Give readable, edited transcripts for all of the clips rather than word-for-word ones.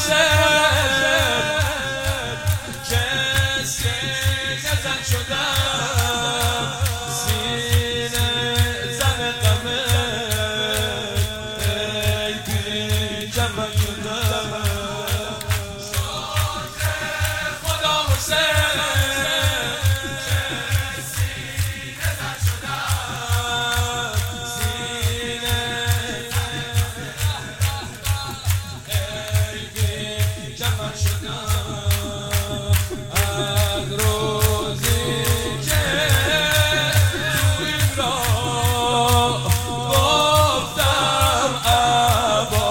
حسین که سینه زن شدم سینه زن غمه ای بی جمع شدم شاخ خدا حسین که سینه زن شدم سینه ای بی جمع شدم از روزی که تو این راه گفتم ابا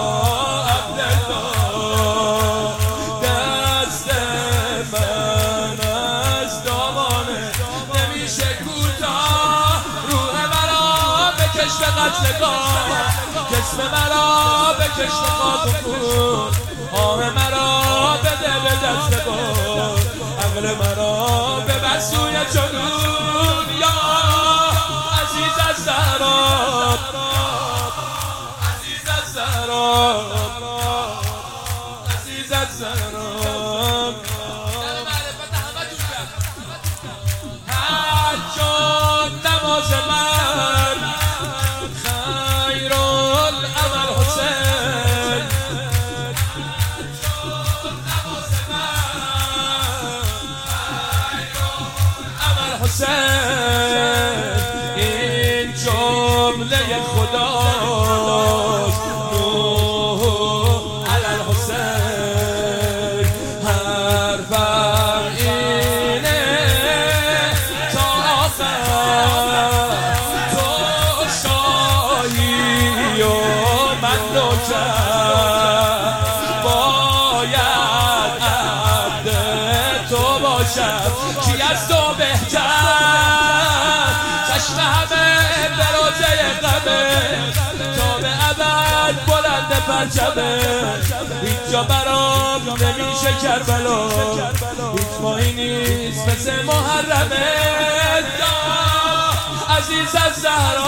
عبدالله دست من از دامانه نمیشه کوتاه روح مرا بکش به قتلگاه جسم مرا بکش به خاک و خون آه مرا بده به دست بار عقل مرا ببر سوی جنون یا عزیز از زهرا عزیز از زهرا عزیز از زهرا هر جا نماز من خیرالعمل حسین حسین این جمله خداست نوح علی الحسین حرفم اینه تا آخر تو شاهی و من نوکر باید عبد تو باشم کی از تو بهتر چشم همه به روزه غمه تا به ابد بلند پرچمه هیچ جا برام نمیشه کربلا هیچ ماهی نیست مثل محرمه یا عزیز از زهرا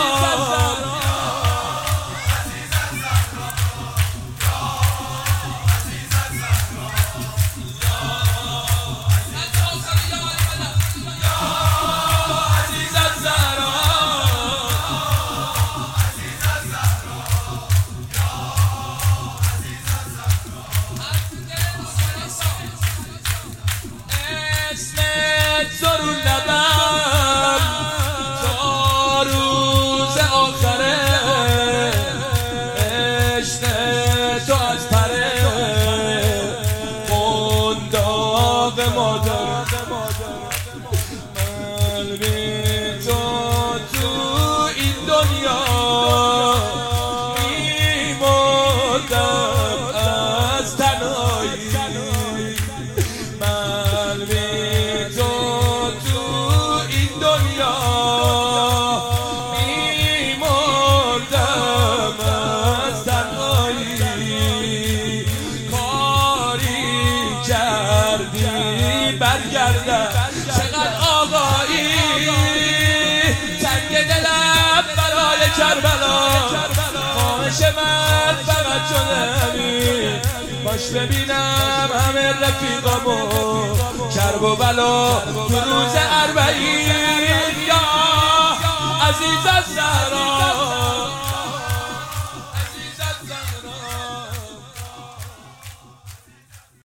زارو لبم تا روز آخره عشق تو از پره قنداق مادر من بی تو تو این دنیا میمردم از تنهایی من بی تو تو این دنیا میمردم از تنهایی کاری کردی برگردم چقدر آقایی تنگ دلم برای کربلا خواهش من فقط شده همین باش ببینم همه رفیقامو کرب و بلا تو روز اربعین یا عزیز